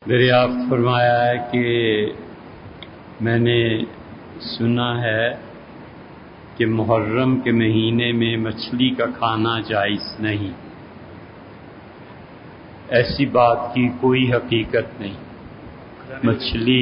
دریافت فرمایا ہے کہ میں نے سنا ہے کہ محرم کے مہینے میں مچھلی کا کھانا جائز نہیں۔ ایسی بات کی کوئی حقیقت نہیں۔ مچھلی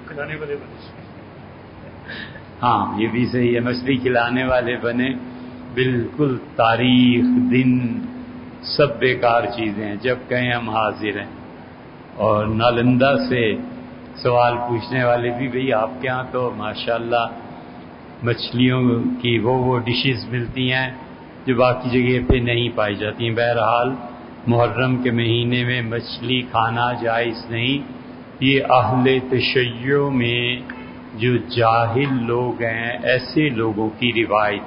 ہاں یہ بھی صحیح ہے، مچھلی کھلانے والے بنے، بالکل تاریخ دن سب بیکار چیزیں ہیں، جب کہیں ہم حاضر ہیں۔ اور نالندہ سے سوال پوچھنے والے بھی، بھئی آپ کے ہاں تو ماشاءاللہ مچھلیوں کی وہ ڈشز ملتی ہیں جو باقی جگہ پہ نہیں پائی جاتی ہیں۔ بہرحال محرم کے مہینے میں مچھلی کھانا جائز نہیں۔ یہ اہل تشیع میں جو جاہل لوگ ہیں ایسے لوگوں کی روایت۔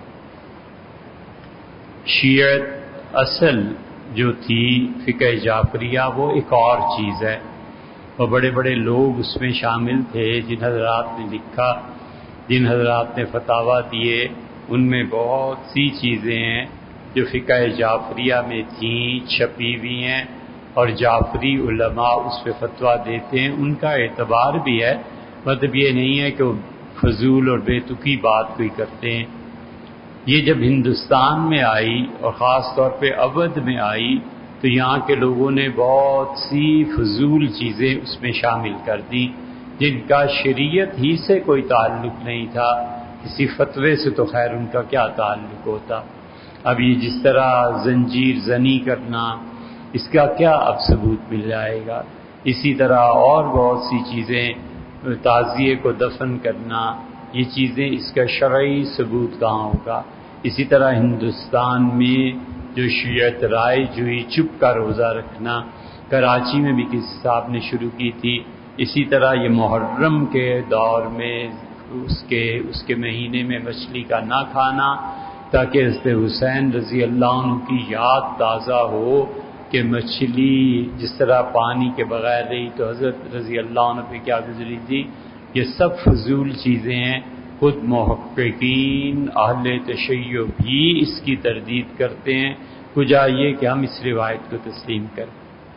شیعت اصل جو تھی فقہ جعفریہ وہ ایک اور چیز ہے، اور بڑے بڑے لوگ اس میں شامل تھے جن حضرات نے لکھا، جن حضرات نے فتاویٰ دیے، ان میں بہت سی چیزیں ہیں جو فقہ جعفریہ میں تھیں، چھپی ہوئی ہیں، اور جعفری علماء اس پہ فتویٰ دیتے ہیں، ان کا اعتبار بھی ہے۔ مطلب یہ نہیں ہے کہ وہ فضول اور بے تکی بات کوئی کرتے ہیں۔ یہ جب ہندوستان میں آئی اور خاص طور پہ اودھ میں آئی تو یہاں کے لوگوں نے بہت سی فضول چیزیں اس میں شامل کر دیں جن کا شریعت ہی سے کوئی تعلق نہیں تھا، کسی فتوے سے تو خیر ان کا کیا تعلق ہوتا۔ اب یہ جس طرح زنجیر زنی کرنا، اس کا کیا اب ثبوت مل جائے گا؟ اسی طرح اور بہت سی چیزیں، تعزیے کو دفن کرنا، یہ چیزیں اس کا شرعی ثبوت کہاں ہوگا؟ اسی طرح ہندوستان میں جو شیعت رائج ہوئی چپ کا روزہ رکھنا، کراچی میں بھی کسی صاحب نے شروع کی تھی۔ اسی طرح یہ محرم کے دور میں اس کے مہینے میں مچھلی کا نہ کھانا تاکہ حضرت حسین رضی اللہ عنہ کی یاد تازہ ہو کہ مچھلی جس طرح پانی کے بغیر رہی تو حضرت رضی اللہ عنہ پہ کیا گزری تھی۔ یہ سب فضول چیزیں ہیں۔ خود محققین اہل تشیع بھی اس کی تردید کرتے ہیں، کجا یہ کہ ہم اس روایت کو تسلیم کریں۔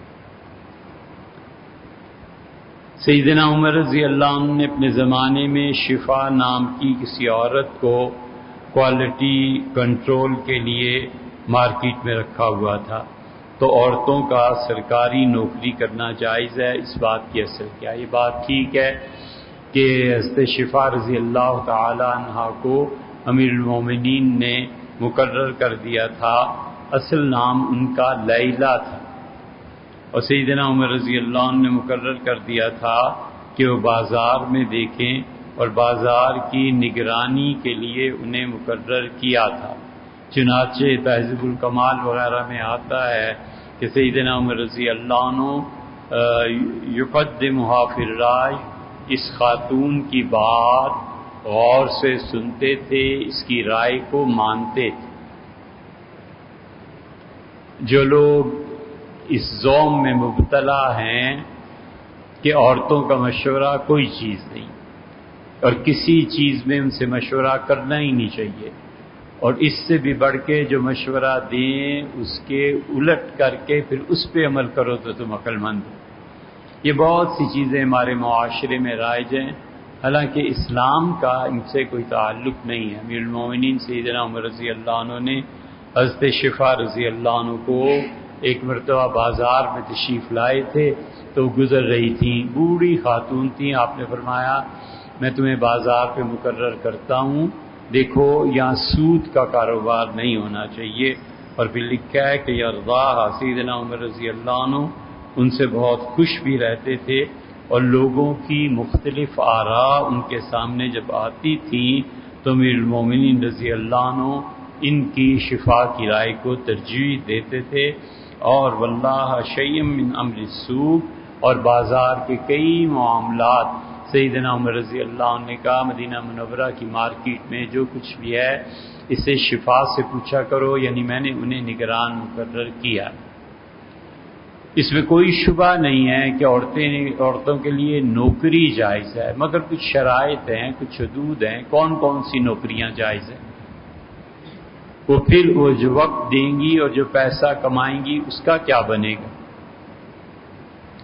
سیدنا عمر رضی اللہ عنہ نے اپنے زمانے میں شفا نام کی کسی عورت کو کوالٹی کنٹرول کے لیے مارکیٹ میں رکھا ہوا تھا، تو عورتوں کا سرکاری نوکری کرنا جائز ہے، اس بات کی اصل کیا؟ یہ بات ٹھیک ہے کہ حضرت شفا رضی اللہ تعالی عنہا کو امیر المومنین نے مقرر کر دیا تھا، اصل نام ان کا لیلہ تھا، اور سیدنا عمر رضی اللہ عنہ نے مقرر کر دیا تھا کہ وہ بازار میں دیکھیں، اور بازار کی نگرانی کے لیے انہیں مقرر کیا تھا۔ چنانچہ تہذیب الکمال وغیرہ میں آتا ہے کہ سیدنا عمر رضی اللہ عنہ یقدمھا فی الرائے، اس خاتون کی بات غور سے سنتے تھے، اس کی رائے کو مانتے تھے۔ جو لوگ اس ذوم میں مبتلا ہیں کہ عورتوں کا مشورہ کوئی چیز نہیں، اور کسی چیز میں ان سے مشورہ کرنا ہی نہیں چاہیے، اور اس سے بھی بڑھ کے جو مشورہ دیں اس کے الٹ کر کے پھر اس پہ عمل کرو تو تم عقل مند ہو۔ یہ بہت سی چیزیں ہمارے معاشرے میں رائج ہیں، حالانکہ اسلام کا ان سے کوئی تعلق نہیں ہے۔ امیر المومنین سیدنا عمر رضی اللہ عنہ نے حضرت شفا رضی اللہ عنہ کو ایک مرتبہ بازار میں تشریف لائے تھے تو گزر رہی تھیں، بوڑھی خاتون تھیں، آپ نے فرمایا میں تمہیں بازار پہ مقرر کرتا ہوں، دیکھو یہاں سود کا کاروبار نہیں ہونا چاہیے۔ اور پھر لکھا ہے کہ یرضاہ، سیدنا عمر رضی اللہ عنہ ان سے بہت خوش بھی رہتے تھے، اور لوگوں کی مختلف آراء ان کے سامنے جب آتی تھیں تو امیر المومنین رضی اللہ عنہ ان کی شفا کی رائے کو ترجیح دیتے تھے۔ اور واللہ شیء من امر السوق، اور بازار کے کئی معاملات سیدنا عمر رضی اللہ عنہ نے کہا مدینہ منورہ کی مارکیٹ میں جو کچھ بھی ہے اسے شفا سے پوچھا کرو، یعنی میں نے انہیں نگران مقرر کیا۔ اس میں کوئی شبہ نہیں ہے کہ عورتوں کے لیے نوکری جائز ہے، مگر کچھ شرائط ہیں، کچھ حدود ہیں۔ کون کون سی نوکریاں جائز ہیں؟ وہ پھر وہ جو وقت دیں گی اور جو پیسہ کمائیں گی اس کا کیا بنے گا؟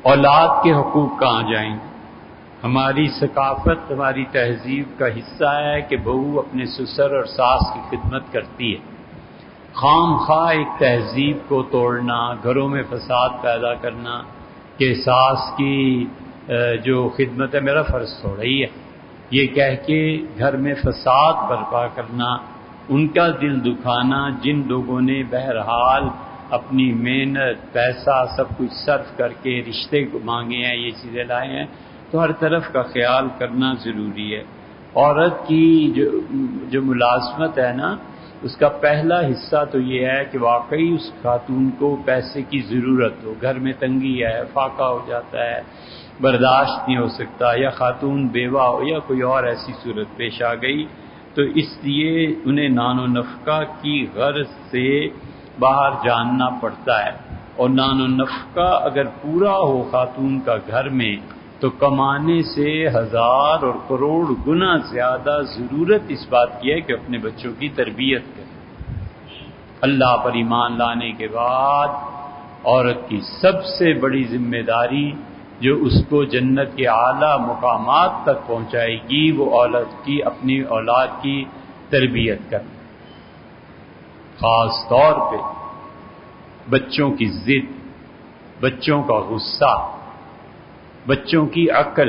اولاد کے حقوق کہاں جائیں گے؟ ہماری ثقافت، ہماری تہذیب کا حصہ ہے کہ بہو اپنے سسر اور ساس کی خدمت کرتی ہے۔ خام خواہ ایک تہذیب کو توڑنا، گھروں میں فساد پیدا کرنا کہ ساس کی جو خدمت ہے میرا فرض تھوڑا ہی ہے، یہ کہہ کے گھر میں فساد برپا کرنا، ان کا دل دکھانا جن لوگوں نے بہرحال اپنی محنت، پیسہ سب کچھ صرف کر کے رشتے کو مانگے ہیں، یہ چیزیں لائے ہیں، تو ہر طرف کا خیال کرنا ضروری ہے۔ عورت کی جو ملازمت ہے نا، اس کا پہلا حصہ تو یہ ہے کہ واقعی اس خاتون کو پیسے کی ضرورت ہو، گھر میں تنگی ہے، فاقہ ہو جاتا ہے، برداشت نہیں ہو سکتا، یا خاتون بیوہ ہو یا کوئی اور ایسی صورت پیش آ گئی، تو اس لیے انہیں نان و نفقہ کی غرض سے باہر جاننا پڑتا ہے، اور نان و نفقہ اگر پورا ہو خاتون کا گھر میں تو کمانے سے 1000 اور کروڑ گنا زیادہ ضرورت اس بات کی ہے کہ اپنے بچوں کی تربیت کرے۔ اللہ پر ایمان لانے کے بعد عورت کی سب سے بڑی ذمہ داری جو اس کو جنت کے اعلیٰ مقامات تک پہنچائے گی وہ اپنی اولاد کی تربیت کرنا، خاص طور پہ بچوں کی ضد، بچوں کا غصہ، بچوں کی عقل،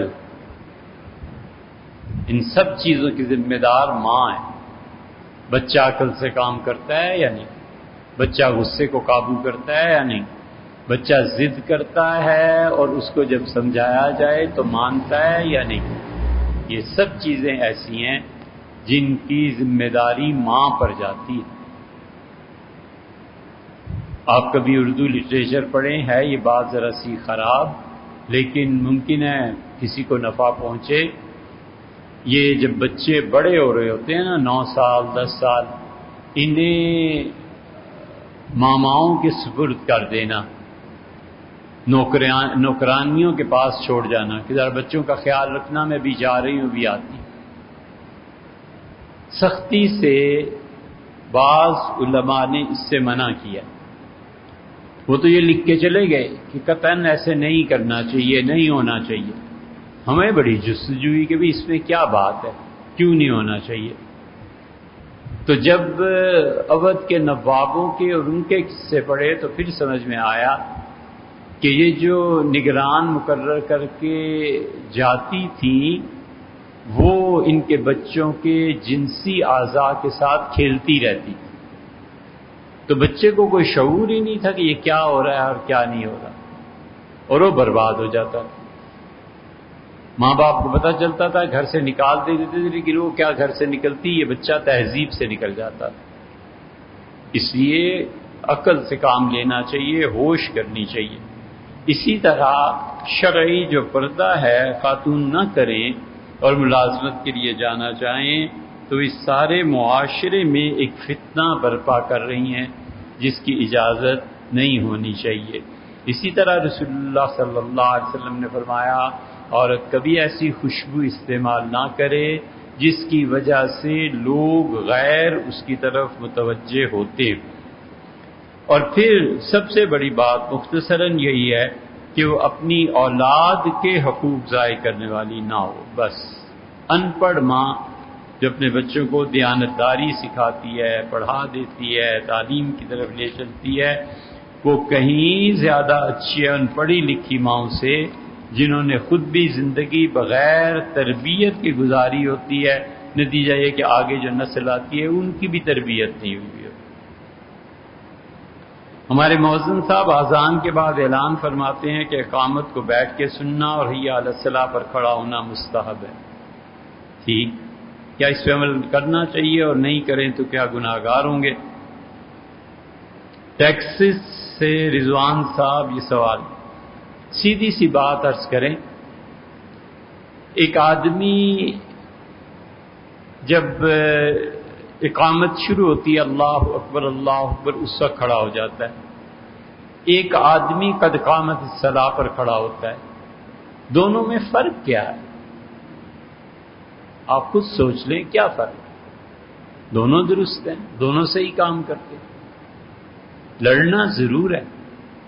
ان سب چیزوں کی ذمہ دار ماں ہے۔ بچہ عقل سے کام کرتا ہے یا نہیں؟ بچہ غصے کو قابو کرتا ہے یا نہیں؟ بچہ ضد کرتا ہے اور اس کو جب سمجھایا جائے تو مانتا ہے یا نہیں؟ یہ سب چیزیں ایسی ہیں جن کی ذمہ داری ماں پر جاتی ہے۔ آپ کبھی اردو لٹریچر پڑھیں، ہے یہ بات ذرا سی خراب، لیکن ممکن ہے کسی کو نفع پہنچے۔ یہ جب بچے بڑے ہو رہے ہوتے ہیں نا، 9 سال 10 سال، انہیں ماماؤں کے سپرد کر دینا، نوکرانیوں کے پاس چھوڑ جانا کہ ذرا بچوں کا خیال رکھنا، میں بھی جا رہی ہوں بھی آتی۔ سختی سے بعض علماء نے اس سے منع کیا، وہ تو یہ لکھ کے چلے گئے کہ قطعاً ایسے نہیں کرنا چاہیے، نہیں ہونا چاہیے۔ ہمیں بڑی جستجوئی کہ بھی اس میں کیا بات ہے، کیوں نہیں ہونا چاہیے؟ تو جب اودھ کے نوابوں کے اور ان کے قصے پڑھے تو پھر سمجھ میں آیا کہ یہ جو نگران مقرر کر کے جاتی تھی وہ ان کے بچوں کے جنسی اعضاء کے ساتھ کھیلتی رہتی تھی، تو بچے کو کوئی شعور ہی نہیں تھا کہ یہ کیا ہو رہا ہے اور کیا نہیں ہو رہا، اور وہ برباد ہو جاتا تھا۔ ماں باپ کو پتہ چلتا تھا، گھر سے نکال دیتے تھے، لیکن وہ کیا گھر سے نکلتی، یہ بچہ تہذیب سے نکل جاتا تھا۔ اس لیے عقل سے کام لینا چاہیے، ہوش کرنی چاہیے۔ اسی طرح شرعی جو پردہ ہے خاتون نہ کریں اور ملازمت کے لیے جانا چاہیں تو اس سارے معاشرے میں ایک فتنہ برپا کر رہی ہیں جس کی اجازت نہیں ہونی چاہیے۔ اسی طرح رسول اللہ صلی اللہ علیہ وسلم نے فرمایا عورت کبھی ایسی خوشبو استعمال نہ کرے جس کی وجہ سے لوگ غیر اس کی طرف متوجہ ہوتے۔ اور پھر سب سے بڑی بات مختصراً یہی ہے کہ وہ اپنی اولاد کے حقوق ضائع کرنے والی نہ ہو۔ بس ان پڑھ ماں جو اپنے بچوں کو دیانتداری سکھاتی ہے، پڑھا دیتی ہے، تعلیم کی طرف لے چلتی ہے، وہ کہیں زیادہ اچھی ان پڑھی لکھی ماؤں سے جنہوں نے خود بھی زندگی بغیر تربیت کی گزاری ہوتی ہے، نتیجہ یہ کہ آگے جو نسل آتی ہے ان کی بھی تربیت نہیں ہوئی ہے۔ ہمارے مؤذن صاحب اذان کے بعد اعلان فرماتے ہیں کہ اقامت کو بیٹھ کے سننا اور حی علی الصلاۃ پر کھڑا ہونا مستحب ہے۔ ٹھیک، کیا اس پہ عمل کرنا چاہیے اور نہیں کریں تو کیا گناہگار ہوں گے؟ ٹیکسس سے رضوان صاحب یہ سوال، سیدھی سی بات عرض کریں، ایک آدمی جب اقامت شروع ہوتی ہے اللہ اکبر اس وقت کھڑا ہو جاتا ہے، ایک آدمی قد قامت الصلاۃ پر کھڑا ہوتا ہے، دونوں میں فرق کیا ہے؟ آپ خود سوچ لیں کیا فرق ہے؟ دونوں درست ہیں، دونوں سے ہی کام کرتے ہیں، لڑنا ضرور ہے،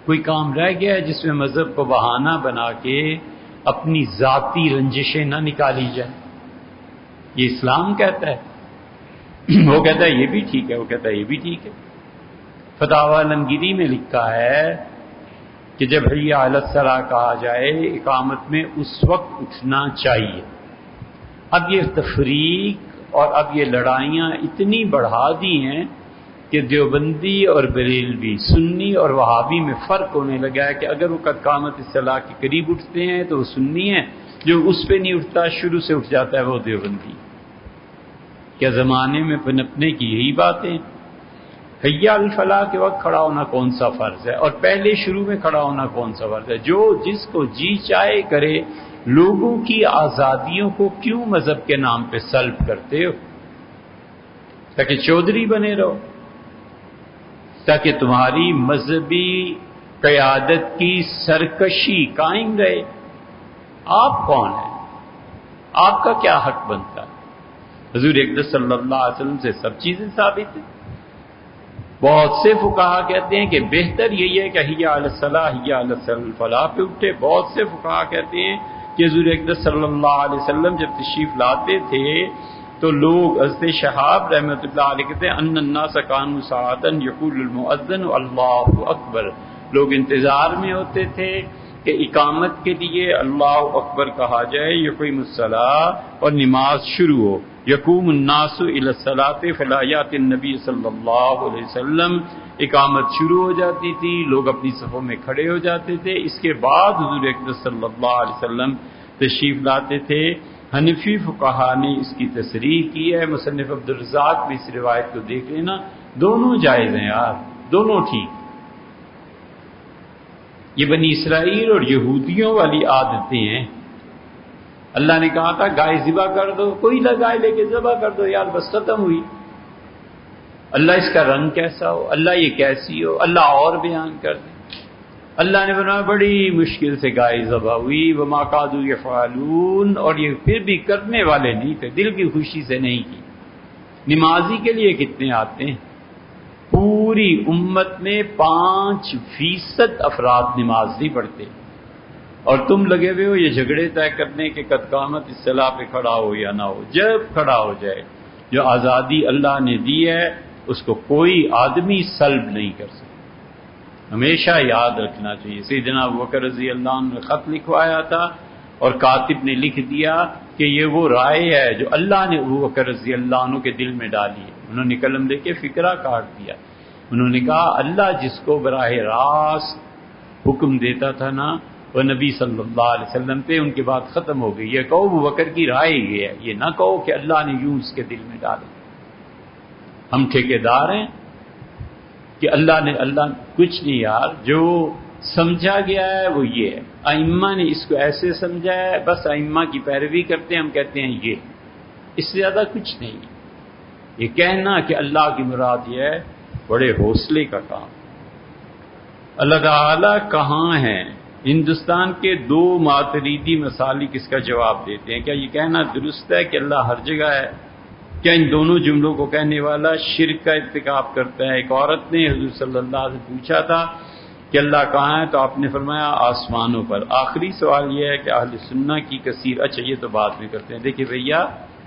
کوئی کام رہ گیا ہے جس میں مذہب کو بہانہ بنا کے اپنی ذاتی رنجشیں نہ نکالی جائیں؟ یہ اسلام کہتا ہے۔ وہ کہتا ہے یہ بھی ٹھیک ہے، وہ کہتا ہے یہ بھی ٹھیک ہے۔ فتاوی عالمگیری میں لکھا ہے کہ جب حی علی الصلاۃ کہا جائے اقامت میں اس وقت اٹھنا چاہیے۔ اب یہ تفریق اور اب یہ لڑائیاں اتنی بڑھا دی ہیں کہ دیوبندی اور بریلوی، سنی اور وہابی میں فرق ہونے لگا ہے کہ اگر وہ قد قامت الصلاۃ کے قریب اٹھتے ہیں تو وہ سنی ہیں، جو اس پہ نہیں اٹھتا شروع سے اٹھ جاتا ہے وہ دیوبندی۔ کیا زمانے میں پنپنے کی یہی باتیں؟ حی علی الفلاح کے وقت کھڑا ہونا کون سا فرض ہے اور پہلے شروع میں کھڑا ہونا کون سا فرض ہے؟ جو جس کو جی چاہے کرے۔ لوگوں کی آزادیوں کو کیوں مذہب کے نام پہ سلب کرتے ہو؟ تاکہ چودھری بنے رہو، تاکہ تمہاری مذہبی قیادت کی سرکشی قائم رہے۔ آپ کون ہیں؟ آپ کا کیا حق بنتا ہے؟ حضور اقدس صلی اللہ علیہ وسلم سے سب چیزیں ثابت ہیں۔ بہت سے فقہا کہتے ہیں کہ بہتر یہی ہے کہ حی علی الصلاۃ حی علی الفلاح پہ اٹھے۔ بہت سے فقہا کہتے ہیں کہ حضور اقدس صلی اللہ علیہ وسلم جب تشریف لاتے تھے تو لوگ، حضرت شہاب رحمۃ اللہ علیہ کہتے ہیں ان الناس کانوا ساعۃ یقول المؤذن اللہ اکبر، لوگ انتظار میں ہوتے تھے کہ اقامت کے لیے اللہ اکبر کہا جائے، یقیم الصلاۃ اور نماز شروع ہو۔ یقوم الناس الی الصلاۃ فلا یأتی النبی صلی اللہ علیہ وسلم، اقامت شروع ہو جاتی تھی، لوگ اپنی صفوں میں کھڑے ہو جاتے تھے، اس کے بعد حضور اقدس صلی اللہ علیہ وسلم تشریف لاتے تھے۔ حنفی فقہا نے اس کی تصریح کی ہے، مصنف عبدالرزاق بھی اس روایت کو دیکھ لینا، دونوں جائز ہیں یار، دونوں ٹھیک۔ یہ بنی اسرائیل اور یہودیوں والی عادتیں ہیں۔ اللہ نے کہا تھا گائے ذبح کر دو، کوئی نہ گائے لے کے ذبح کر دو یار، بس ختم ہوئی۔ اللہ اس کا رنگ کیسا ہو، اللہ یہ کیسی ہو، اللہ اور بیان کر دے۔ اللہ نے فرمایا بڑی مشکل سے گائے ذبح ہوئی، وما کادوا یفعلون، اور یہ پھر بھی کرنے والے نہیں تھے، دل کی خوشی سے نہیں کی۔ نمازی کے لیے کتنے آتے ہیں؟ پوری امت میں 5% افراد نماز نہیں پڑھتے، اور تم لگے ہوئے ہو یہ جھگڑے طے کرنے کے قد قامت الصلاۃ پہ کھڑا ہو یا نہ ہو۔ جب کھڑا ہو جائے، جو آزادی اللہ نے دی ہے اس کو کوئی آدمی سلب نہیں کر سکتا، ہمیشہ یاد رکھنا چاہیے۔ سیدنا ابوبکر رضی اللہ عنہ نے خط لکھوایا تھا اور کاتب نے لکھ دیا کہ یہ وہ رائے ہے جو اللہ نے ابوبکر رضی اللہ عنہ کے دل میں ڈالی ہے۔ انہوں نے قلم دے کے فقرہ کاٹ دیا۔ انہوں نے کہا اللہ جس کو براہ راست حکم دیتا تھا نا وہ نبی صلی اللہ علیہ وسلم تھے، ان کے بعد ختم ہو گئی۔ یہ کہو ابوبکر کی رائے یہ ہے، یہ نہ کہو کہ اللہ نے یوں اس کے دل میں ڈالے۔ ہم ٹھیکیدار ہیں کہ اللہ کچھ نہیں یار، جو سمجھا گیا ہے وہ یہ ہے، ائمہ نے اس کو ایسے سمجھا ہے، بس ائمہ کی پیروی کرتے ہیں، ہم کہتے ہیں یہ، اس سے زیادہ کچھ نہیں۔ یہ کہنا کہ اللہ کی مراد یہ ہے بڑے حوصلے کا کام۔ اللہ تعالیٰ کہاں ہیں؟ ہندوستان کے 2 ماتریدی مسالک اس کا جواب دیتے ہیں۔ کیا یہ کہنا درست ہے کہ اللہ ہر جگہ ہے؟ کیا ان دونوں جملوں کو کہنے والا شرک کا ارتکاب کرتا ہے؟ ایک عورت نے حضور صلی اللہ علیہ وسلم سے پوچھا تھا کہ اللہ کہاں ہے، تو آپ نے فرمایا آسمانوں پر۔ آخری سوال یہ ہے کہ اہل سنہ کی کثیر، اچھا یہ تو بعد میں کرتے ہیں۔ دیکھیے بھیا،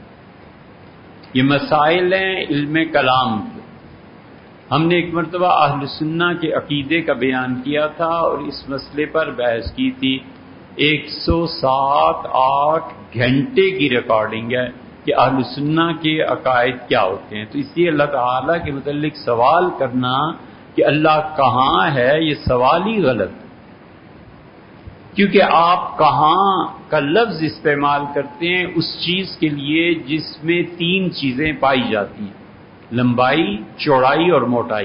یہ مسائل ہیں علم کلام کے۔ ہم نے ایک مرتبہ اہل سنہ کے عقیدے کا بیان کیا تھا اور اس مسئلے پر بحث کی تھی۔ 107-8 گھنٹے کی ریکارڈنگ ہے کہ اہل سنہ کے عقائد کیا ہوتے ہیں۔ تو اس لیے اللہ تعالیٰ کے متعلق سوال کرنا کہ اللہ کہاں ہے، یہ سوال ہی غلط ہے، کیونکہ آپ کہاں کا لفظ استعمال کرتے ہیں اس چیز کے لیے جس میں 3 چیزیں پائی جاتی ہیں، لمبائی، چوڑائی اور موٹائی۔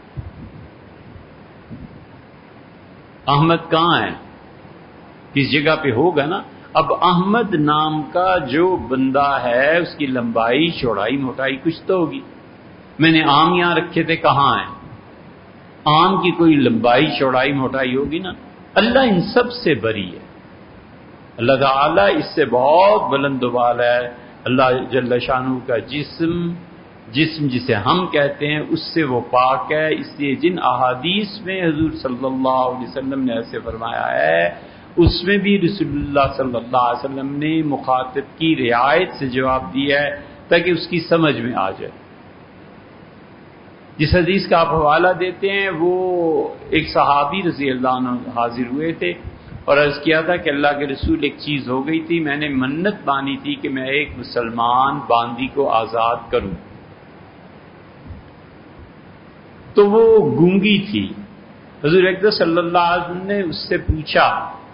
احمد کہاں ہے؟ کس جگہ پہ ہوگا نا۔ اب احمد نام کا جو بندہ ہے اس کی لمبائی، چوڑائی، موٹائی کچھ تو ہوگی۔ میں نے آم یہاں رکھے تھے، کہاں ہیں؟ آم کی کوئی لمبائی، چوڑائی، موٹائی ہوگی نا۔ اللہ ان سب سے بری ہے، اللہ تعالیٰ اس سے بہت بلند و بالا ہے۔ اللہ جل شانہ کا جسم، جسم جسے ہم کہتے ہیں اس سے وہ پاک ہے. اس لیے جن احادیث میں حضور صلی اللہ علیہ وسلم نے ایسے فرمایا ہے اس میں بھی رسول اللہ صلی اللہ علیہ وسلم نے مخاطب کی رعایت سے جواب دیا ہے تاکہ اس کی سمجھ میں آ جائے. جس حدیث کا آپ حوالہ دیتے ہیں وہ ایک صحابی رضی اللہ عنہ حاضر ہوئے تھے اور عرض کیا تھا کہ اللہ کے رسول ایک چیز ہو گئی تھی، میں نے منت مانی تھی کہ میں ایک مسلمان باندی کو آزاد کروں. تو وہ گونگی تھی. حضور اقدس صلی اللہ علیہ وسلم نے اس سے پوچھا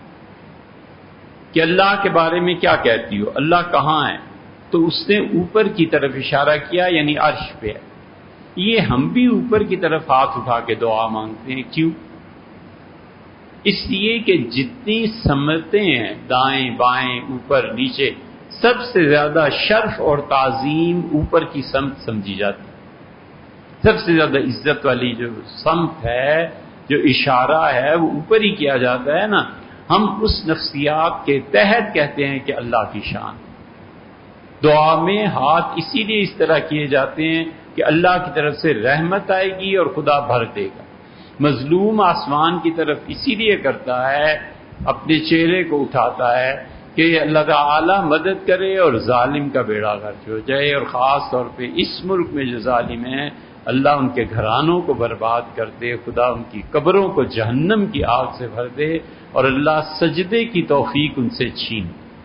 کہ اللہ کے بارے میں کیا کہتی ہو، اللہ کہاں ہے؟ تو اس نے اوپر کی طرف اشارہ کیا، یعنی عرش پہ ہے. یہ ہم بھی اوپر کی طرف ہاتھ اٹھا کے دعا مانگتے ہیں. کیوں؟ اس لیے کہ جتنی سمتیں ہیں دائیں بائیں اوپر نیچے، سب سے زیادہ شرف اور تعظیم اوپر کی سمت سمجھی جاتی ہے. سب سے زیادہ عزت والی جو سمت ہے، جو اشارہ ہے، وہ اوپر ہی کیا جاتا ہے نا. ہم اس نفسیات کے تحت کہتے ہیں کہ اللہ کی شان. دعا میں ہاتھ اسی لیے اس طرح کیے جاتے ہیں کہ اللہ کی طرف سے رحمت آئے گی اور خدا بھر دے گا. مظلوم آسمان کی طرف اسی لیے کرتا ہے، اپنے چہرے کو اٹھاتا ہے کہ اللہ تعالی مدد کرے اور ظالم کا بیڑا غرق ہو جائے. اور خاص طور پہ اس ملک میں جو ظالم ہیں، اللہ ان کے گھرانوں کو برباد کر دے، خدا ان کی قبروں کو جہنم کی آگ سے بھر دے اور اللہ سجدے کی توفیق ان سے چھین.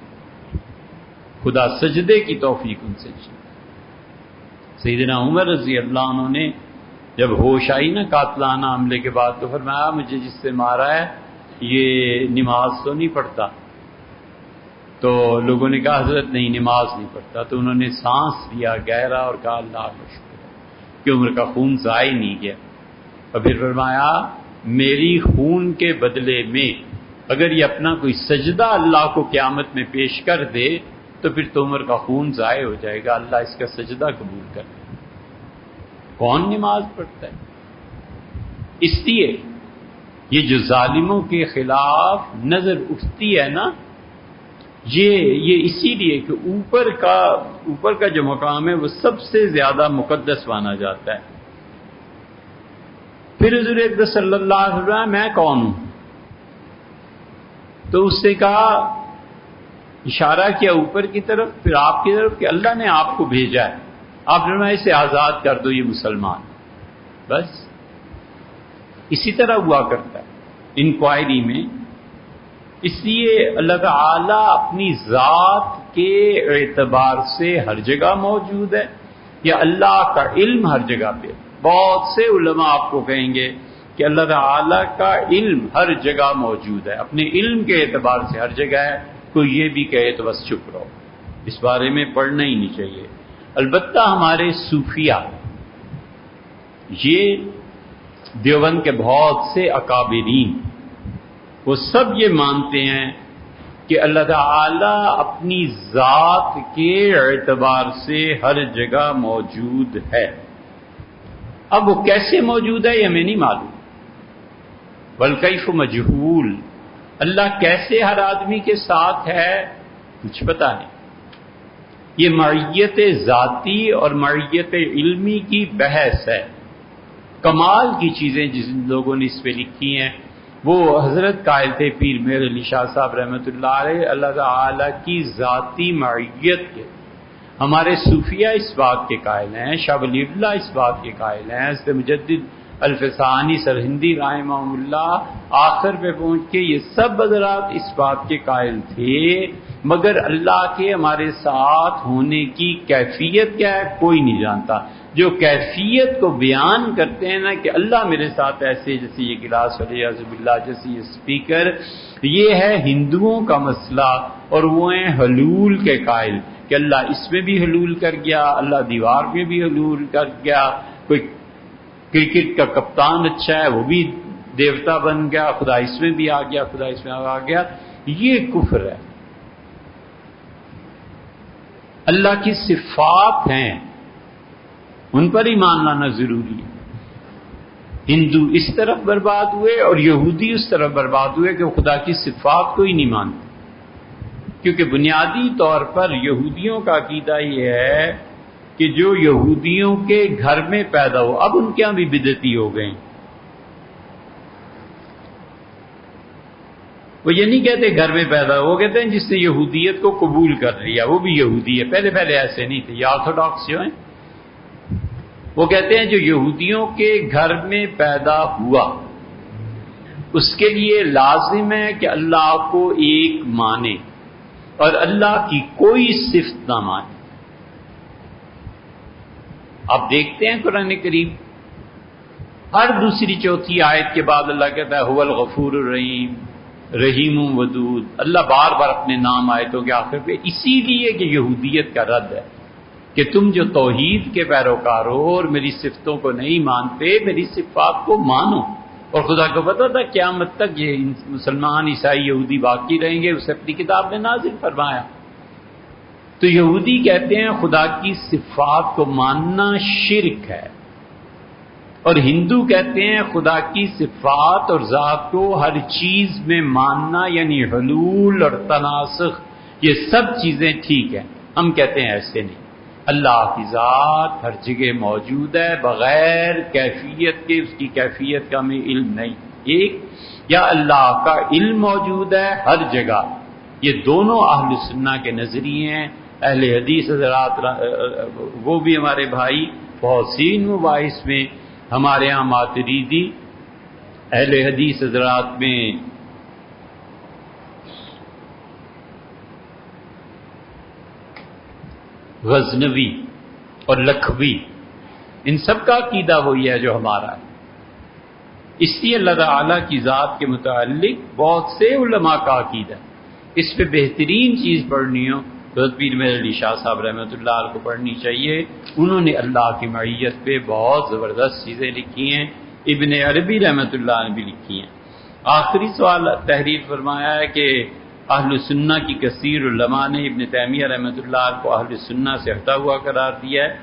خدا سجدے کی توفیق ان سے چھین. سیدنا عمر رضی اللہ عنہ نے جب ہوش آئی نا قاتلانہ حملے کے بعد تو فرمایا مجھے جس سے مارا ہے یہ نماز تو نہیں پڑھتا. تو لوگوں نے کہا حضرت نہیں نماز نہیں پڑھتا. تو انہوں نے سانس لیا گہرا اور کہا اللہ کا شکر ہے کہ عمر کا خون ضائع نہیں گیا. اور پھر فرمایا میری خون کے بدلے میں اگر یہ اپنا کوئی سجدہ اللہ کو قیامت میں پیش کر دے تو پھر تو عمر کا خون ضائع ہو جائے گا، اللہ اس کا سجدہ قبول کر لے. کون نماز پڑھتا ہے؟ اس لیے یہ جو ظالموں کے خلاف نظر اٹھتی ہے نا، یہ اسی لیے کہ اوپر کا جو مقام ہے وہ سب سے زیادہ مقدس مانا جاتا ہے. پھر حضور اقدس صلی اللہ علیہ وسلم میں کون ہوں؟ تو اس سے کہا، اشارہ کیا اوپر کی طرف، پھر آپ کی طرف کہ اللہ نے آپ کو بھیجا ہے. آپ نے اسے آزاد کر دو، یہ مسلمان. بس اسی طرح ہوا کرتا ہے انکوائری میں. اس لیے اللہ تعالی اپنی ذات کے اعتبار سے ہر جگہ موجود ہے، یا اللہ کا علم ہر جگہ پہ. بہت سے علماء آپ کو کہیں گے کہ اللہ تعالی کا علم ہر جگہ موجود ہے، اپنے علم کے اعتبار سے ہر جگہ ہے. کوئی یہ بھی کہے تو بس چپ رہو، اس بارے میں پڑھنا ہی نہیں چاہیے. البتہ ہمارے صوفیہ، یہ دیوبند کے بہت سے اکابرین، وہ سب یہ مانتے ہیں کہ اللہ تعالی اپنی ذات کے اعتبار سے ہر جگہ موجود ہے. اب وہ کیسے موجود ہے یہ ہمیں نہیں معلوم، والکیف مجہول. اللہ کیسے ہر آدمی کے ساتھ ہے کچھ پتہ نہیں. یہ معیت ذاتی اور معیت علمی کی بحث ہے. کمال کی چیزیں جن لوگوں نے اس پہ لکھی ہیں وہ حضرت قائل تھے پیر مہر علی شاہ صاحب رحمۃ اللہ علیہ، اللہ تعالی کی ذاتی معیت کے. ہمارے صوفیہ اس بات کے قائل ہیں، شاہ ولی اللہ اس بات کے قائل ہیں، حضرت مجدد الفسانی سرہندی رحمہ اللہ آخر پہ پہنچ کے یہ سب حضرات اس بات کے قائل تھے. مگر اللہ کے ہمارے ساتھ ہونے کی کیفیت کیا ہے کوئی نہیں جانتا. جو کیفیت کو بیان کرتے ہیں نا کہ اللہ میرے ساتھ ایسے، جیسے یہ گلاس ولیعظ باللہ، جیسے یہ اسپیکر، یہ ہے ہندوؤں کا مسئلہ. اور وہ ہیں حلول کے قائل کہ اللہ اس میں بھی حلول کر گیا، اللہ دیوار میں بھی حلول کر گیا. کوئی کرکٹ کا کپتان اچھا ہے وہ بھی دیوتا بن گیا، خدا اس میں بھی آ گیا، خدا اس میں آ گیا. یہ کفر ہے. اللہ کی صفات ہیں ان پر ایمان لانا ضروری ہے. ہندو اس طرف برباد ہوئے اور یہودی اس طرف برباد ہوئے کہ وہ خدا کی صفات کو ہی نہیں مانتے. کیونکہ بنیادی طور پر یہودیوں کا عقیدہ یہ ہے کہ جو یہودیوں کے گھر میں پیدا ہو، اب ان کے یہاں بھی بدعتی ہو گئے. وہ یہ نہیں کہتے گھر میں پیدا ہو، وہ کہتے ہیں جس نے یہودیت کو قبول کر لیا وہ بھی یہودی ہے. پہلے ایسے نہیں تھے. یہ آرتھوڈاکس جو ہیں وہ کہتے ہیں جو یہودیوں کے گھر میں پیدا ہوا اس کے لیے لازم ہے کہ اللہ کو ایک مانے اور اللہ کی کوئی صفت نہ مانے. آپ دیکھتے ہیں قرآن کریم ہر دوسری چوتھی آیت کے بعد اللہ کہتا ہے هو الغفور الرحیم، رحیم ودود. اللہ بار بار اپنے نام آیتوں کے آخر پہ، اسی لیے کہ یہودیت کا رد ہے کہ تم جو توحید کے پیروکار ہو اور میری صفتوں کو نہیں مانتے، میری صفات کو مانو. اور خدا کو پتا تھا قیامت تک یہ مسلمان عیسائی یہودی باقی رہیں گے، اسے اپنی کتاب میں نازل فرمایا. تو یہودی کہتے ہیں خدا کی صفات کو ماننا شرک ہے، اور ہندو کہتے ہیں خدا کی صفات اور ذات کو ہر چیز میں ماننا یعنی حلول اور تناسخ، یہ سب چیزیں ٹھیک ہیں. ہم کہتے ہیں ایسے نہیں. اللہ کی ذات ہر جگہ موجود ہے بغیر کیفیت کے، اس کی کیفیت کا ہمیں علم نہیں. ایک یا اللہ کا علم موجود ہے ہر جگہ. یہ دونوں اہل سنہ کے نظریے ہیں. اہل حدیث حضرات وہ بھی ہمارے بھائی بہت سی مباحث میں، ہمارے ہاں ماتریدی اہل حدیث حضرات میں غزنوی اور لکھوی، ان سب کا عقیدہ وہی ہے جو ہمارا ہے. اس لیے اللہ تعالیٰ کی ذات کے متعلق بہت سے علماء کا عقیدہ. اس پہ بہترین چیز پڑھنی ہو تو پیر مہر علی شاہ صاحب رحمۃ اللہ علیہ کو پڑھنی چاہیے. انہوں نے اللہ کی معیت پہ بہت زبردست چیزیں لکھی ہیں. ابن عربی رحمۃ اللہ نے بھی لکھی ہیں. آخری سوال تحریر فرمایا ہے کہ اہل سنہ کی کثیر علماء نے ابن تیمیہ رحمۃ اللہ علیہ کو اہل سنہ سے ہٹا ہوا قرار دیا ہے.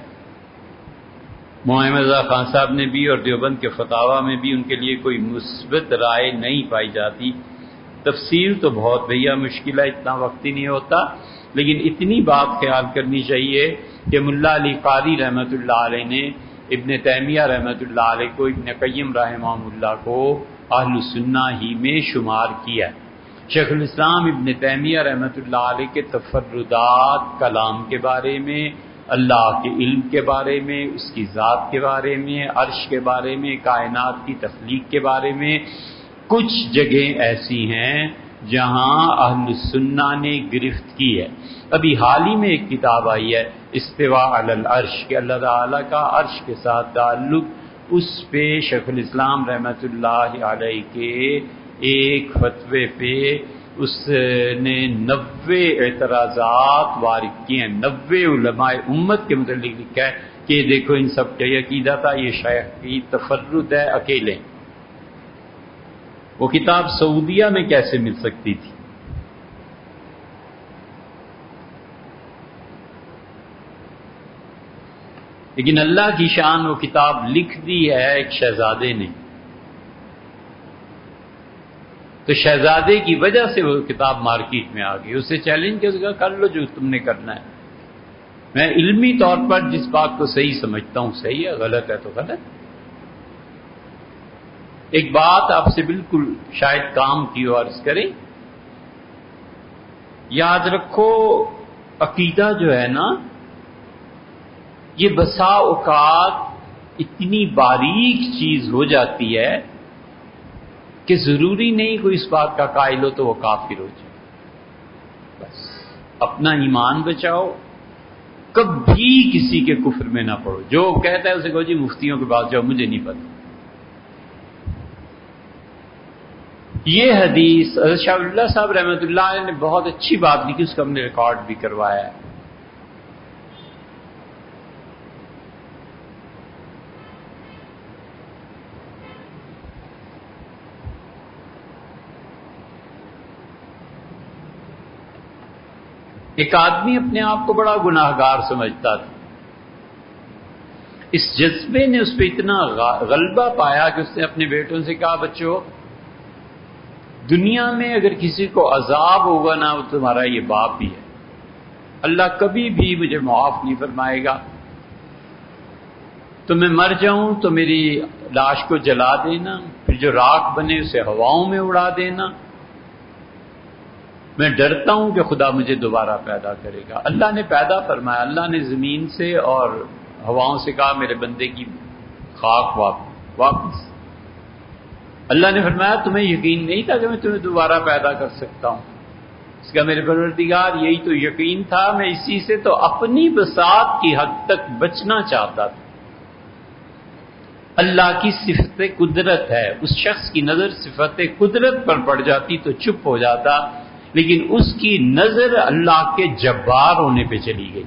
محمد رضا خان صاحب نے بھی اور دیوبند کے فتاوی میں بھی ان کے لیے کوئی مثبت رائے نہیں پائی جاتی. تفصیل تو بہت بھیا مشکل ہے، اتنا وقت ہی نہیں ہوتا، لیکن اتنی بات خیال کرنی چاہیے کہ ملا علی قاری رحمۃ اللہ علیہ نے ابن تیمیہ رحمۃ اللہ علیہ کو، ابن قیم رحمہ اللہ کو اہل سنہ ہی میں شمار کیا. شیخ الاسلام ابن تیمیہ رحمۃ اللہ علیہ کے تفردات کلام کے بارے میں، اللہ کے علم کے بارے میں، اس کی ذات کے بارے میں، عرش کے بارے میں، کائنات کی تخلیق کے بارے میں کچھ جگہیں ایسی ہیں جہاں اہل سنہ نے گرفت کی ہے. ابھی حال ہی میں ایک کتاب آئی ہے استواء علی العرش کہ اللہ تعالیٰ کا عرش کے ساتھ تعلق، اس پہ شیخ الاسلام رحمۃ اللہ علیہ کے ایک فتوے پہ اس نے 90 اعتراضات وارد کیے ہیں. 90 علماء امت کے متعلق لکھا ہے کہ دیکھو ان سب کا یہ عقیدہ تھا، یہ شیخ کی تفرد ہے اکیلے. وہ کتاب سعودیہ میں کیسے مل سکتی تھی؟ لیکن اللہ کی شان وہ کتاب لکھ دی ہے ایک شہزادے نے، تو شہزادے کی وجہ سے وہ کتاب مارکیٹ میں آ گئی. اسے چیلنج کیا کر لو جو تم نے کرنا ہے. میں علمی طور پر جس بات کو صحیح سمجھتا ہوں صحیح ہے، غلط ہے تو غلط. ایک بات آپ سے بالکل شاید کام کی عرض کریں، یاد رکھو عقیدہ جو ہے نا یہ بسا اوقات اتنی باریک چیز ہو جاتی ہے کہ ضروری نہیں کوئی اس بات کا قائل ہو تو وہ کافر ہو جائے. بس اپنا ایمان بچاؤ، کبھی کسی کے کفر میں نہ پڑو. جو کہتا ہے اسے کہو جی مفتیوں کے پاس جاؤ، مجھے نہیں پتا. یہ حدیث حضرت شاہ ولی اللہ صاحب رحمۃ اللہ علیہ نے بہت اچھی بات لکھی، اس کو ہم نے ریکارڈ بھی کروایا ہے. ایک آدمی اپنے آپ کو بڑا گناہ گار سمجھتا تھا. اس جذبے نے اس پہ اتنا غلبہ پایا کہ اس نے اپنے بیٹوں سے کہا بچوں دنیا میں اگر کسی کو عذاب ہوگا نا وہ تمہارا یہ باپ ہی ہے. اللہ کبھی بھی مجھے معاف نہیں فرمائے گا تو میں مر جاؤں تو میری لاش کو جلا دینا، پھر جو راکھ بنے اسے ہواؤں میں اڑا دینا۔ میں ڈرتا ہوں کہ خدا مجھے دوبارہ پیدا کرے گا۔ اللہ نے پیدا فرمایا، اللہ نے زمین سے اور ہواؤں سے کہا میرے بندے کی خاک واپس۔ اللہ نے فرمایا تمہیں یقین نہیں تھا کہ میں تمہیں دوبارہ پیدا کر سکتا ہوں؟ اس کا میرے پروردگار یہی تو یقین تھا، میں اسی سے تو اپنی بساط کی حد تک بچنا چاہتا تھا۔ اللہ کی صفت قدرت ہے، اس شخص کی نظر صفت قدرت پر پڑ جاتی تو چپ ہو جاتا، لیکن اس کی نظر اللہ کے جبار ہونے پہ چلی گئی،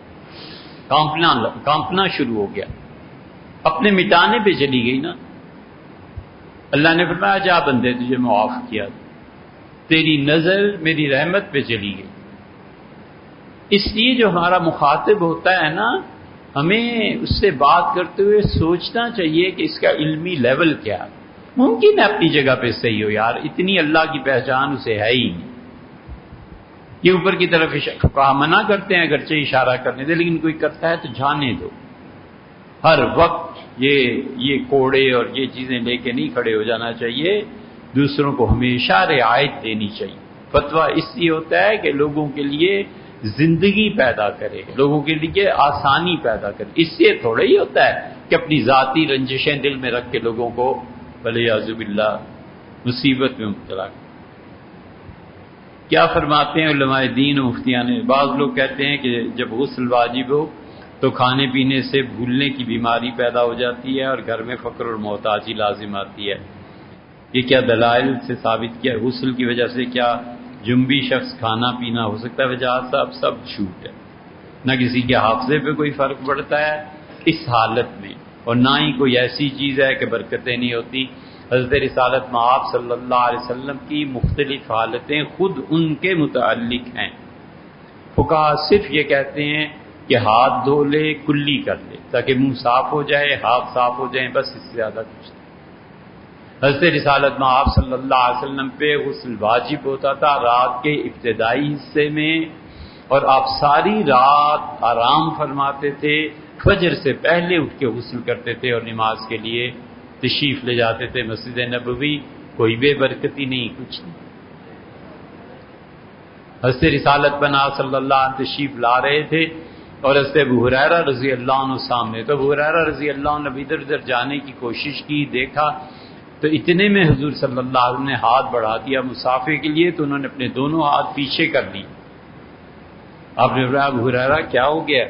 کانپنا شروع ہو گیا، اپنے مٹانے پہ چلی گئی نا۔ اللہ نے فرمایا جا بندے تجھے معاف کیا، تیری نظر میری رحمت پہ چلی گئی۔ اس لیے جو ہمارا مخاطب ہوتا ہے نا، ہمیں اس سے بات کرتے ہوئے سوچنا چاہیے کہ اس کا علمی لیول کیا ہے۔ ممکن ہے اپنی جگہ پہ صحیح ہو یار، اتنی اللہ کی پہچان اسے ہے ہی نہیں، یہ اوپر کی طرف منع کرتے ہیں اگرچہ اشارہ کرنے دے، لیکن کوئی کرتا ہے تو جانے دو۔ ہر وقت یہ کوڑے اور یہ چیزیں لے کے نہیں کھڑے ہو جانا چاہیے، دوسروں کو ہمیشہ رعایت دینی چاہیے۔ فتویٰ اس لیے ہوتا ہے کہ لوگوں کے لیے زندگی پیدا کرے، لوگوں کے لیے آسانی پیدا کرے، اس سے تھوڑا ہی ہوتا ہے کہ اپنی ذاتی رنجشیں دل میں رکھ کے لوگوں کو ولیعذ باللہ مصیبت میں مبتلا کرے۔ کیا فرماتے ہیں علماء دین و مفتیان نے؟ بعض لوگ کہتے ہیں کہ جب غسل واجب ہو تو کھانے پینے سے بھولنے کی بیماری پیدا ہو جاتی ہے اور گھر میں فقر اور محتاجی لازم آتی ہے، یہ کیا دلائل سے ثابت کیا؟ غسل کی وجہ سے کیا جنبی شخص کھانا پینا ہو سکتا ہے؟ وجہ صاحب سب جھوٹ ہے، نہ کسی کے حافظے پہ کوئی فرق پڑتا ہے اس حالت میں، اور نہ ہی کوئی ایسی چیز ہے کہ برکتیں نہیں ہوتی۔ حضرت رسالت مآب صلی اللہ علیہ وسلم کی مختلف حالتیں خود ان کے متعلق ہیں۔ فقہا صرف یہ کہتے ہیں کہ ہاتھ دھو لے، کلی کر لے تاکہ منہ صاف ہو جائے، ہاتھ صاف ہو جائیں، بس اس سے زیادہ کچھ نہیں۔ حضرت رسالت مآب صلی اللہ علیہ وسلم پہ غسل واجب ہوتا تھا رات کے ابتدائی حصے میں، اور آپ ساری رات آرام فرماتے تھے، فجر سے پہلے اٹھ کے غسل کرتے تھے اور نماز کے لیے تشریف لے جاتے تھے مسجد نبوی۔ کوئی بے برکتی نہیں، کچھ نہیں۔ حضرت رسالت بنا صلی اللہ علیہ وسلم تشریف لا رہے تھے اور حضرت ابو ہریرہ رضی اللہ عنہ سامنے، تو ابو ہریرہ رضی اللہ عنہ نے ادھر ادھر جانے کی کوشش کی، دیکھا تو اتنے میں حضور صلی اللہ علیہ وسلم نے ہاتھ بڑھا دیا مسافے کے لیے، تو انہوں نے اپنے دونوں ہاتھ پیچھے کر لی۔ آپ نے فرمایا ابو ہریرہ کیا ہو گیا؟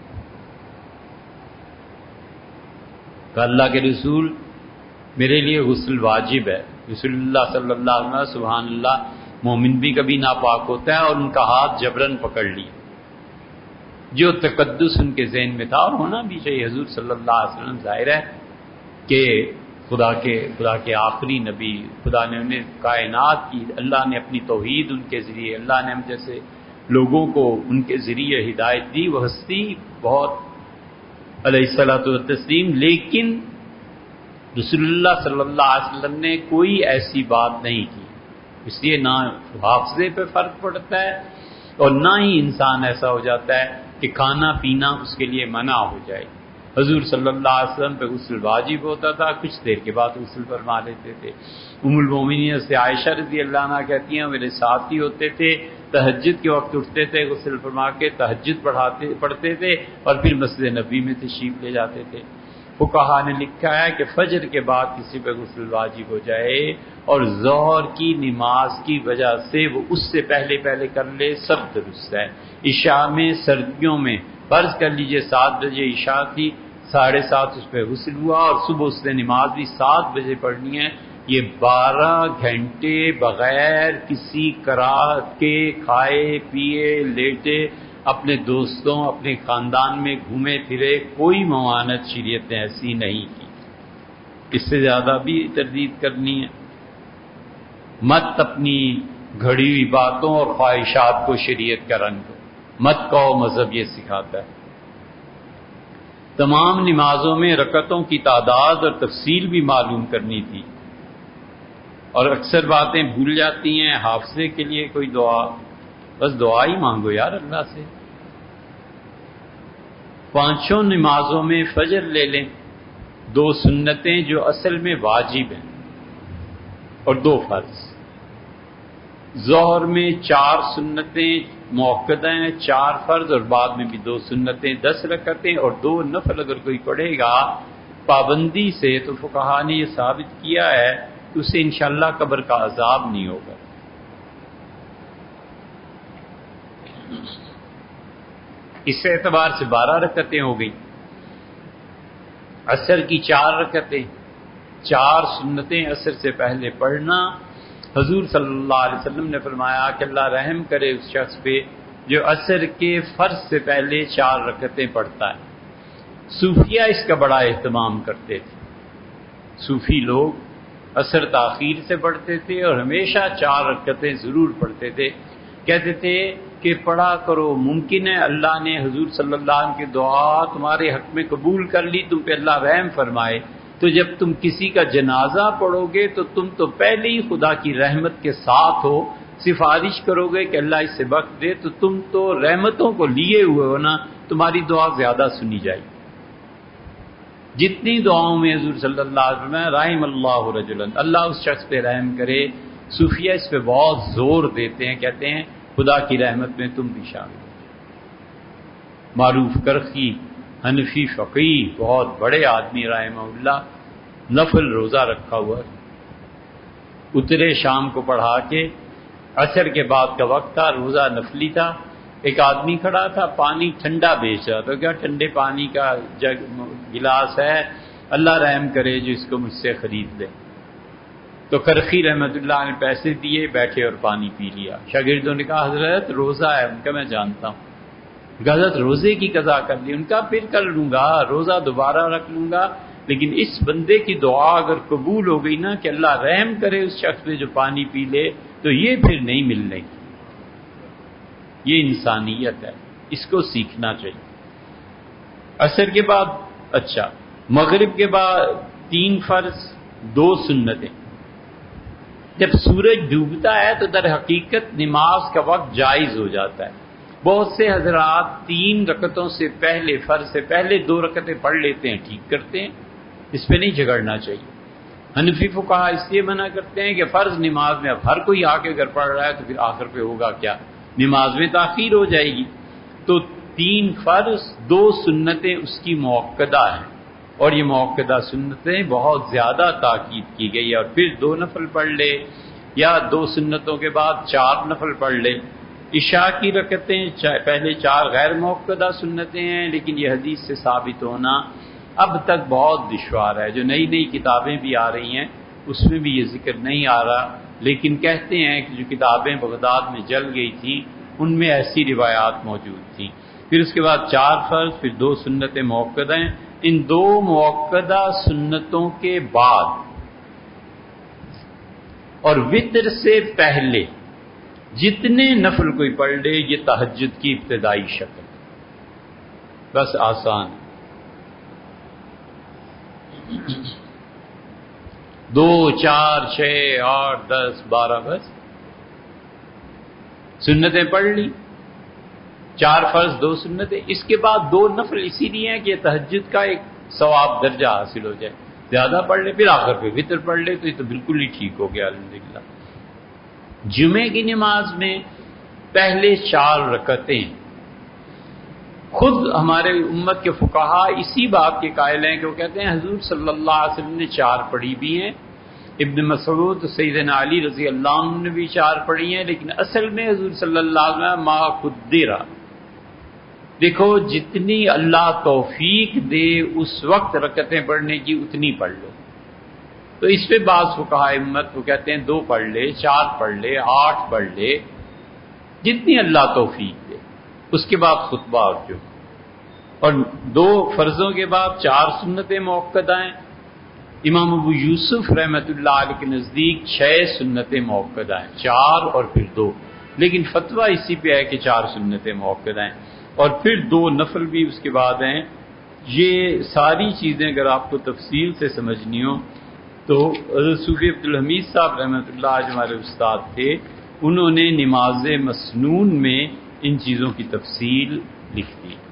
کہ اللہ کے رسول میرے لیے غسل واجب ہے۔ رسول اللہ صلی اللہ علیہ وسلم سبحان اللہ، مومن بھی کبھی ناپاک ہوتا ہے، اور ان کا ہاتھ جبرن پکڑ لیا، جو تقدس ان کے ذہن میں تھا، اور ہونا بھی چاہیے۔ حضور صلی اللہ علیہ وسلم ظاہر ہے کہ خدا کے آخری نبی، خدا نے انہیں کائنات کی، اللہ نے اپنی توحید ان کے ذریعے، اللہ نے ہم جیسے لوگوں کو ان کے ذریعے ہدایت دی، وہ ہستی بہت علیہ الصلوۃ والتسلیم، لیکن رسول اللہ صلی اللہ علیہ وسلم نے کوئی ایسی بات نہیں کی، اس لیے نہ حافظے پہ فرق پڑتا ہے اور نہ ہی انسان ایسا ہو جاتا ہے کہ کھانا پینا اس کے لیے منع ہو جائے۔ حضور صلی اللہ علیہ وسلم پہ غسل واجب ہوتا تھا، کچھ دیر کے بعد غسل فرما لیتے تھے۔ ام المومنین سے عائشہ رضی اللہ عنہا کہتی ہیں میرے ساتھ ہی ہوتے تھے، تہجد کے وقت اٹھتے تھے، غسل فرما کے تہجد پڑھتے تھے اور پھر مسجد نبوی میں تشریف لے جاتے تھے۔ فقہا نے لکھا ہے کہ فجر کے بعد کسی پہ غسل واجب ہو جائے اور ظہر کی نماز کی وجہ سے وہ اس سے پہلے کر لے، سب درست ہے۔ عشاء میں سردیوں میں فرض کر لیجئے 7 بجے عشاء تھی، 7:30 اس پہ غسل ہوا اور صبح اس نے نماز بھی 7 بجے پڑھنی ہے، یہ 12 گھنٹے بغیر کسی کراہت کے کھائے پیے لیٹے اپنے دوستوں اپنے خاندان میں گھومے پھرے، کوئی ممانعت شریعت نے ایسی نہیں کی۔ اس سے زیادہ بھی تردید کرنی ہے؟ مت اپنی گھڑی ہوئی باتوں اور خواہشات کو شریعت کا رنگ دو، مت کہو مذہب یہ سکھاتا ہے۔ تمام نمازوں میں رکعتوں کی تعداد اور تفصیل بھی معلوم کرنی تھی، اور اکثر باتیں بھول جاتی ہیں۔ حافظے کے لیے کوئی دعا، بس دعا ہی مانگو یار اللہ سے۔ پانچوں نمازوں میں فجر لے لیں، 2 سنتیں جو اصل میں واجب ہیں اور 2 فرض۔ ظہر میں 4 سنتیں موقدہ ہیں، 4 فرض اور بعد میں بھی 2 سنتیں، 10 رکعتیں اور 2 نفل اگر کوئی پڑھے گا پابندی سے تو فقہا نے یہ ثابت کیا ہے کہ اسے انشاءاللہ قبر کا عذاب نہیں ہوگا۔ اس اعتبار سے 12 رکعتیں ہو گئی۔ عصر کی 4 رکعتیں، 4 سنتیں عصر سے پہلے پڑھنا۔ حضور صلی اللہ علیہ وسلم نے فرمایا کہ اللہ رحم کرے اس شخص پہ جو عصر کے فرض سے پہلے 4 رکعتیں پڑھتا ہے۔ صوفیہ اس کا بڑا اہتمام کرتے تھے۔ صوفی لوگ عصر تاخیر سے پڑھتے تھے اور ہمیشہ 4 رکعتیں ضرور پڑھتے تھے۔ کہتے تھے کہ پڑھا کرو، ممکن ہے اللہ نے حضور صلی اللہ علیہ وسلم کی دعا تمہارے حق میں قبول کر لی، تم پہ اللہ رحم فرمائے، تو جب تم کسی کا جنازہ پڑھو گے تو تم تو پہلے ہی خدا کی رحمت کے ساتھ ہو، سفارش کرو گے کہ اللہ اس سے بخش دے، تو تم تو رحمتوں کو لیے ہوئے ہو نا، تمہاری دعا زیادہ سنی جائے گی۔ جتنی دعاؤں میں حضور صلی اللہ علیہ وسلم رحم اللہ رجلا، اللہ اس شخص پہ رحم کرے، صوفیہ اس پہ بہت زور دیتے ہیں، کہتے ہیں خدا کی رحمت میں تم بھی شامل ہو۔ معروف کرخی حنفی فقیہ بہت بڑے آدمی رحمہ اللہ، نفل روزہ رکھا ہوا، اترے شام کو پڑھا کے، عصر کے بعد کا وقت تھا، روزہ نفلی تھا، ایک آدمی کھڑا تھا پانی ٹھنڈا بیچ رہا تھا، کیا ٹھنڈے پانی کا جگ گلاس ہے، اللہ رحم کرے جو اس کو مجھ سے خرید لے۔ تو کرخی رحمت اللہ نے پیسے دیے، بیٹھے اور پانی پی لیا۔ شاگردوں نے کہا حضرت روزہ ہے، ان کا میں جانتا ہوں، حضرت روزے کی قضا کر لی، ان کا پھر کر لوں گا، روزہ دوبارہ رکھ لوں گا، لیکن اس بندے کی دعا اگر قبول ہو گئی نا کہ اللہ رحم کرے اس شخص پہ جو پانی پی لے، تو یہ پھر نہیں ملنے کی۔ یہ انسانیت ہے، اس کو سیکھنا چاہیے۔ عصر کے بعد اچھا، مغرب کے بعد 3 فرض 2 سنتیں۔ جب سورج ڈوبتا ہے تو در حقیقت نماز کا وقت جائز ہو جاتا ہے۔ بہت سے حضرات 3 رکعتوں سے پہلے، فرض سے پہلے 2 رکعتیں پڑھ لیتے ہیں، ٹھیک کرتے ہیں، اس پہ نہیں جھگڑنا چاہیے۔ حنفی فقہا اس لیے منع کرتے ہیں کہ فرض نماز میں اب ہر کوئی آ کے اگر پڑھ رہا ہے تو پھر آخر پہ ہوگا کیا، نماز میں تاخیر ہو جائے گی۔ تو 3 فرض 2 سنتیں اس کی موقدہ ہیں، اور یہ موقدہ سنتیں بہت زیادہ تاکید کی گئی ہے، اور پھر 2 نفل پڑھ لے، یا 2 سنتوں کے بعد 4 نفل پڑھ لے۔ عشاء کی رکعتیں پہلے 4 غیر موقدہ سنتیں ہیں، لیکن یہ حدیث سے ثابت ہونا اب تک بہت دشوار ہے۔ جو نئی نئی کتابیں بھی آ رہی ہیں اس میں بھی یہ ذکر نہیں آ رہا، لیکن کہتے ہیں کہ جو کتابیں بغداد میں جل گئی تھیں ان میں ایسی روایات موجود تھیں۔ پھر اس کے بعد 4 فرض، پھر 2 سنتیں موقدہ ہیں۔ ان 2 موقدہ سنتوں کے بعد اور وتر سے پہلے جتنے نفل کوئی پڑھ لے یہ تہجد کی ابتدائی شکل، بس آسان 2 4 6 8 10 12 بس سنتیں پڑھ لی، 4 فرض 2 سنتیں، اس کے بعد 2 نفل اسی لیے ہیں کہ تہجد کا ایک ثواب درجہ حاصل ہو جائے، زیادہ پڑھ لے، پھر آخر پہ وتر پڑھ لے تو یہ تو بالکل ہی ٹھیک ہو گیا الحمدللہ۔ جمعے کی نماز میں پہلے 4 رکعتیں، خود ہمارے امت کے فقہا اسی بات کے قائل ہیں کہ وہ کہتے ہیں حضور صلی اللہ علیہ وسلم نے 4 پڑھی بھی ہیں، ابن مسعود سیدنا علی رضی اللہ عنہ نے بھی 4 پڑھی ہیں، لیکن اصل میں حضور صلی اللہ علیہ وسلم ما قدرہ، دیکھو جتنی اللہ توفیق دے اس وقت رکعتیں پڑھنے کی اتنی پڑھ لو۔ تو اس پہ بعض فقہا امت وہ کہتے ہیں 2 پڑھ لے، 4 پڑھ لے، 8 پڑھ لے، جتنی اللہ توفیق دے، اس کے بعد خطبہ اور جو، اور 2 فرضوں کے بعد 4 سنتیں موقدہ ہیں۔ امام ابو یوسف رحمۃ اللہ علیہ کے نزدیک 6 سنتیں موقدہ ہیں، 4 اور پھر 2، لیکن فتویٰ اسی پہ ہے کہ 4 سنتیں موقدہ ہیں، اور پھر 2 نفل بھی اس کے بعد ہیں۔ یہ ساری چیزیں اگر آپ کو تفصیل سے سمجھنی ہو تو حضرت صوفی عبدالحمید صاحب رحمۃ اللہ آج ہمارے استاد تھے، انہوں نے نماز مسنون میں ان چیزوں کی تفصیل لکھ دی۔